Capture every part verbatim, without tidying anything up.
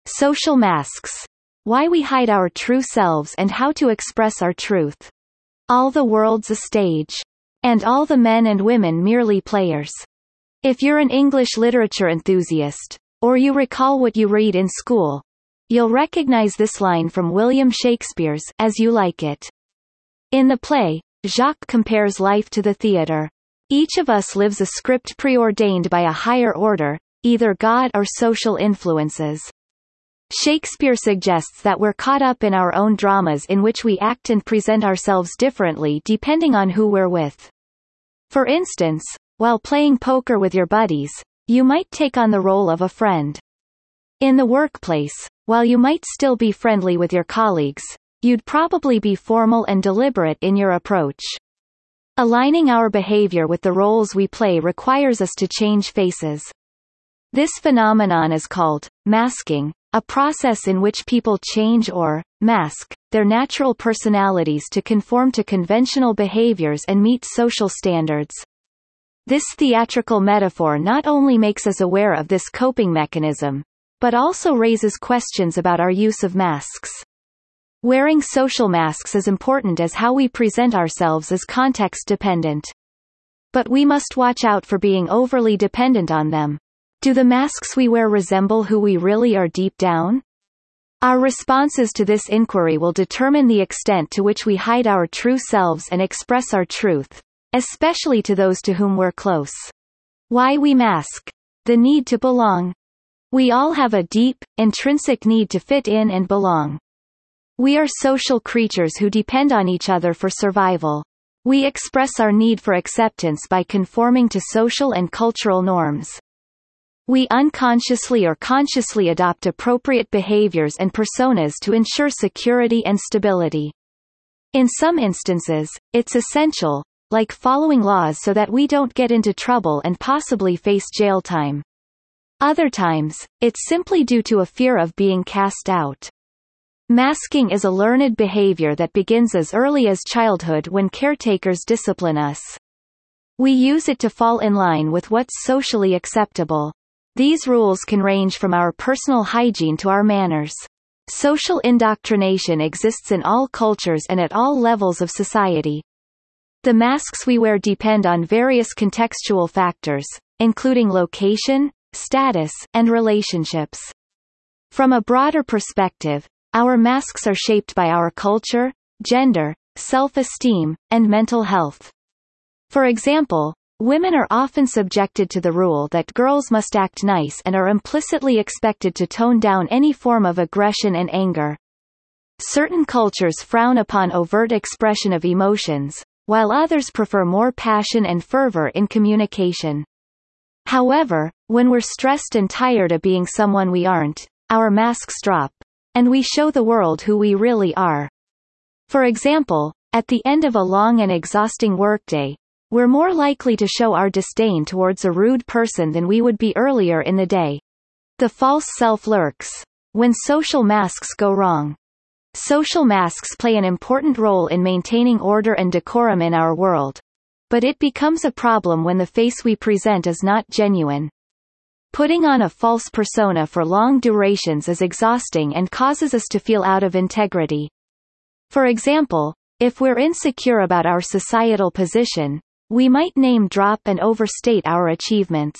Social masks. Why we hide our true selves and how to express our truth. All the world's a stage. And all the men and women merely players. If you're an English literature enthusiast, or you recall what you read in school, you'll recognize this line from William Shakespeare's As You Like It. In the play, Jacques compares life to the theater. Each of us lives a script preordained by a higher order, either God or social influences. Shakespeare suggests that we're caught up in our own dramas in which we act and present ourselves differently depending on who we're with. For instance, while playing poker with your buddies, you might take on the role of a friend. In the workplace, while you might still be friendly with your colleagues, you'd probably be formal and deliberate in your approach. Aligning our behavior with the roles we play requires us to change faces. This phenomenon is called masking, a process in which people change or mask their natural personalities to conform to conventional behaviors and meet social standards. This theatrical metaphor not only makes us aware of this coping mechanism, but also raises questions about our use of masks. Wearing social masks is important as how we present ourselves is context-dependent. But we must watch out for being overly dependent on them. Do the masks we wear resemble who we really are deep down? Our responses to this inquiry will determine the extent to which we hide our true selves and express our truth, especially to those to whom we're close. Why we mask. The need to belong. We all have a deep, intrinsic need to fit in and belong. We are social creatures who depend on each other for survival. We express our need for acceptance by conforming to social and cultural norms. We unconsciously or consciously adopt appropriate behaviors and personas to ensure security and stability. In some instances, it's essential, like following laws so that we don't get into trouble and possibly face jail time. Other times, it's simply due to a fear of being cast out. Masking is a learned behavior that begins as early as childhood when caretakers discipline us. We use it to fall in line with what's socially acceptable. These rules can range from our personal hygiene to our manners. Social indoctrination exists in all cultures and at all levels of society. The masks we wear depend on various contextual factors, including location, status, and relationships. From a broader perspective, our masks are shaped by our culture, gender, self-esteem, and mental health. For example, women are often subjected to the rule that girls must act nice and are implicitly expected to tone down any form of aggression and anger. Certain cultures frown upon overt expression of emotions, while others prefer more passion and fervor in communication. However, when we're stressed and tired of being someone we aren't, our masks drop, and we show the world who we really are. For example, at the end of a long and exhausting workday, we're more likely to show our disdain towards a rude person than we would be earlier in the day. The false self lurks when social masks go wrong. Social masks play an important role in maintaining order and decorum in our world. But it becomes a problem when the face we present is not genuine. Putting on a false persona for long durations is exhausting and causes us to feel out of integrity. For example, if we're insecure about our societal position, we might name drop and overstate our achievements.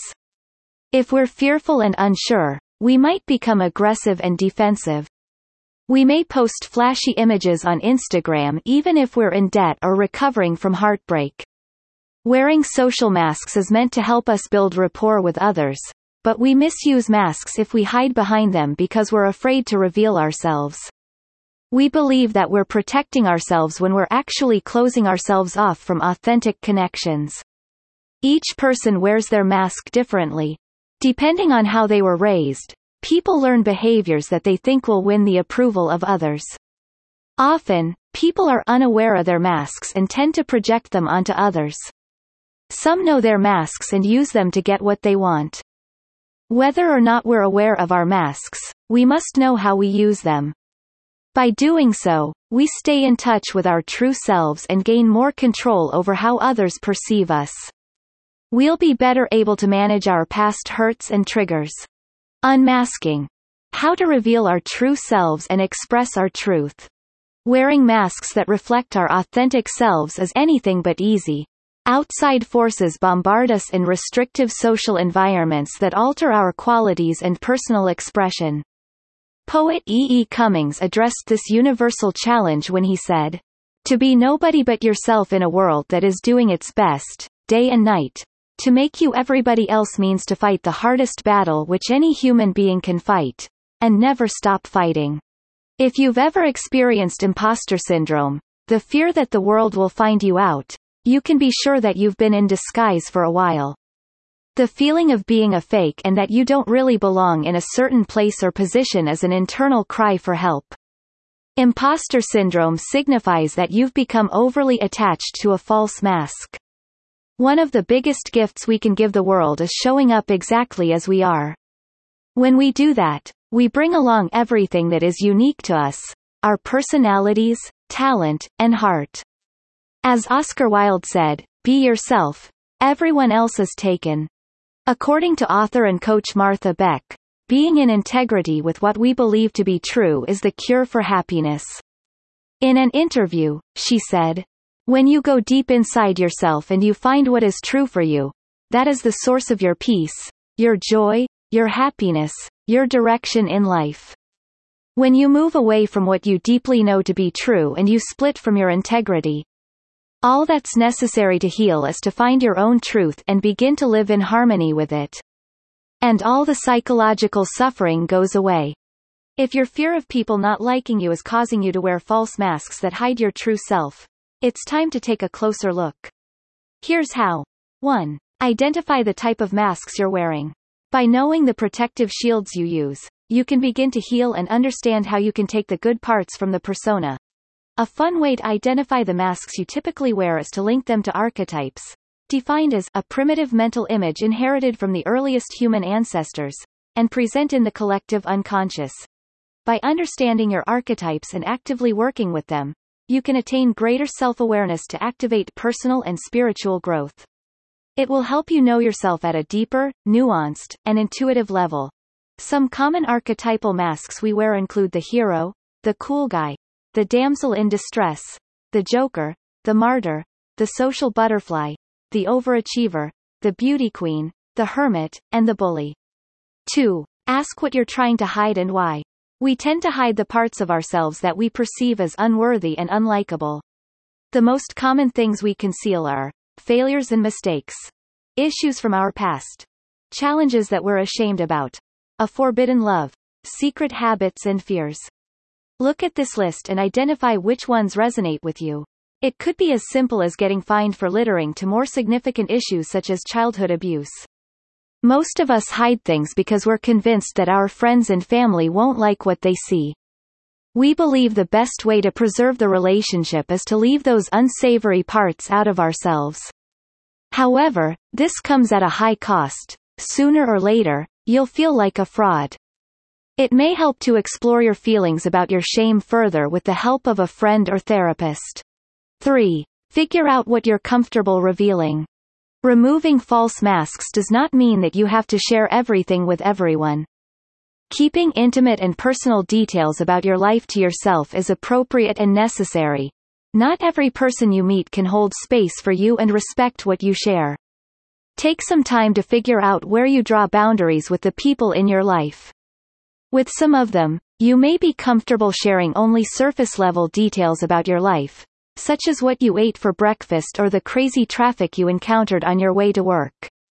If we're fearful and unsure, we might become aggressive and defensive. We may post flashy images on Instagram even if we're in debt or recovering from heartbreak. Wearing social masks is meant to help us build rapport with others, but we misuse masks if we hide behind them because we're afraid to reveal ourselves. We believe that we're protecting ourselves when we're actually closing ourselves off from authentic connections. Each person wears their mask differently. Depending on how they were raised, people learn behaviors that they think will win the approval of others. Often, people are unaware of their masks and tend to project them onto others. Some know their masks and use them to get what they want. Whether or not we're aware of our masks, we must know how we use them. By doing so, we stay in touch with our true selves and gain more control over how others perceive us. We'll be better able to manage our past hurts and triggers. Unmasking. How to reveal our true selves and express our truth. Wearing masks that reflect our authentic selves is anything but easy. Outside forces bombard us in restrictive social environments that alter our qualities and personal expression. Poet E. E. Cummings addressed this universal challenge when he said, "To be nobody but yourself in a world that is doing its best, day and night, to make you everybody else means to fight the hardest battle which any human being can fight, and never stop fighting." If you've ever experienced imposter syndrome, the fear that the world will find you out, you can be sure that you've been in disguise for a while. The feeling of being a fake and that you don't really belong in a certain place or position is an internal cry for help. Imposter syndrome signifies that you've become overly attached to a false mask. One of the biggest gifts we can give the world is showing up exactly as we are. When we do that, we bring along everything that is unique to us, our personalities, talent, and heart. As Oscar Wilde said, "Be yourself. Everyone else is taken." According to author and coach Martha Beck, being in integrity with what we believe to be true is the cure for happiness. In an interview, she said, "When you go deep inside yourself and you find what is true for you, that is the source of your peace, your joy, your happiness, your direction in life. When you move away from what you deeply know to be true and you split from your integrity, all that's necessary to heal is to find your own truth and begin to live in harmony with it. And all the psychological suffering goes away." If your fear of people not liking you is causing you to wear false masks that hide your true self, it's time to take a closer look. Here's how. one. Identify the type of masks you're wearing. By knowing the protective shields you use, you can begin to heal and understand how you can take the good parts from the persona. A fun way to identify the masks you typically wear is to link them to archetypes, defined as a primitive mental image inherited from the earliest human ancestors, and present in the collective unconscious. By understanding your archetypes and actively working with them, you can attain greater self-awareness to activate personal and spiritual growth. It will help you know yourself at a deeper, nuanced, and intuitive level. Some common archetypal masks we wear include the hero, the cool guy, the damsel in distress, the joker, the martyr, the social butterfly, the overachiever, the beauty queen, the hermit, and the bully. two. Ask what you're trying to hide and why. We tend to hide the parts of ourselves that we perceive as unworthy and unlikable. The most common things we conceal are failures and mistakes, issues from our past, challenges that we're ashamed about, a forbidden love, secret habits and fears. Look at this list and identify which ones resonate with you. It could be as simple as getting fined for littering to more significant issues such as childhood abuse. Most of us hide things because we're convinced that our friends and family won't like what they see. We believe the best way to preserve the relationship is to leave those unsavory parts out of ourselves. However, this comes at a high cost. Sooner or later, you'll feel like a fraud. It may help to explore your feelings about your shame further with the help of a friend or therapist. three. Figure out what you're comfortable revealing. Removing false masks does not mean that you have to share everything with everyone. Keeping intimate and personal details about your life to yourself is appropriate and necessary. Not every person you meet can hold space for you and respect what you share. Take some time to figure out where you draw boundaries with the people in your life. With some of them, you may be comfortable sharing only surface-level details about your life, such as what you ate for breakfast or the crazy traffic you encountered on your way to work.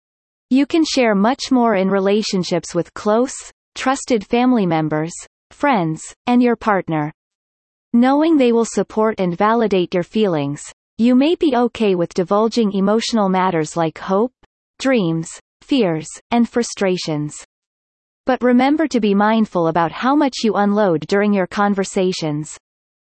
You can share much more in relationships with close, trusted family members, friends, and your partner. Knowing they will support and validate your feelings, you may be okay with divulging emotional matters like hope, dreams, fears, and frustrations. But remember to be mindful about how much you unload during your conversations.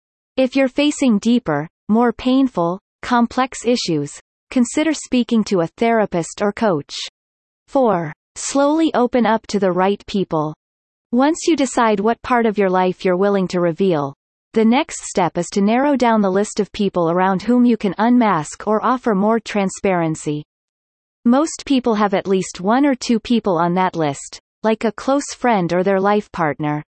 If you're facing deeper, more painful, complex issues, consider speaking to a therapist or coach. four. Slowly open up to the right people. Once you decide what part of your life you're willing to reveal, the next step is to narrow down the list of people around whom you can unmask or offer more transparency. Most people have at least one or two people on that list, like a close friend or their life partner.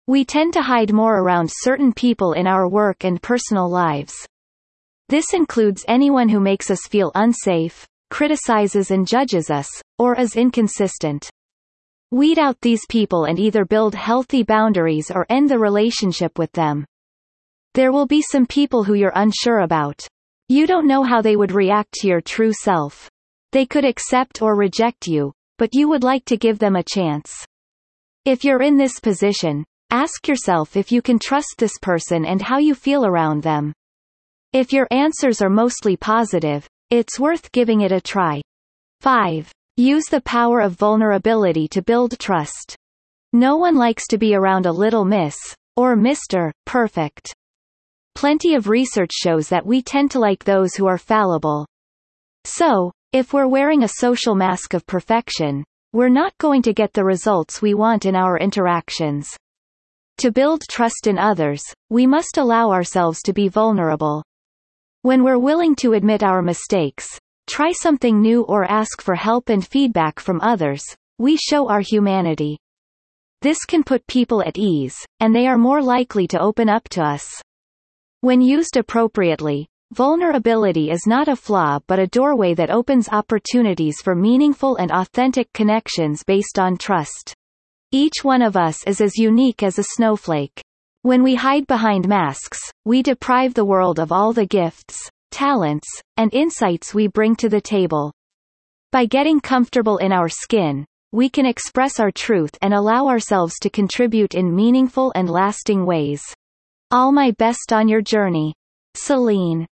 We tend to hide more around certain people in our work and personal lives. This includes anyone who makes us feel unsafe, criticizes and judges us, or is inconsistent. Weed out these people and either build healthy boundaries or end the relationship with them. There will be some people who you're unsure about. You don't know how they would react to your true self. They could accept or reject you, but you would like to give them a chance. If you're in this position, ask yourself if you can trust this person and how you feel around them. If your answers are mostly positive, it's worth giving it a try. five. Use the power of vulnerability to build trust. No one likes to be around a little miss, or Mister Perfect. Plenty of research shows that we tend to like those who are fallible. So, if we're wearing a social mask of perfection, we're not going to get the results we want in our interactions. To build trust in others, we must allow ourselves to be vulnerable. When we're willing to admit our mistakes, try something new or ask for help and feedback from others, we show our humanity. This can put people at ease, and they are more likely to open up to us. When used appropriately, vulnerability is not a flaw but a doorway that opens opportunities for meaningful and authentic connections based on trust. Each one of us is as unique as a snowflake. When we hide behind masks, we deprive the world of all the gifts, talents, and insights we bring to the table. By getting comfortable in our skin, we can express our truth and allow ourselves to contribute in meaningful and lasting ways. All my best on your journey. Celine.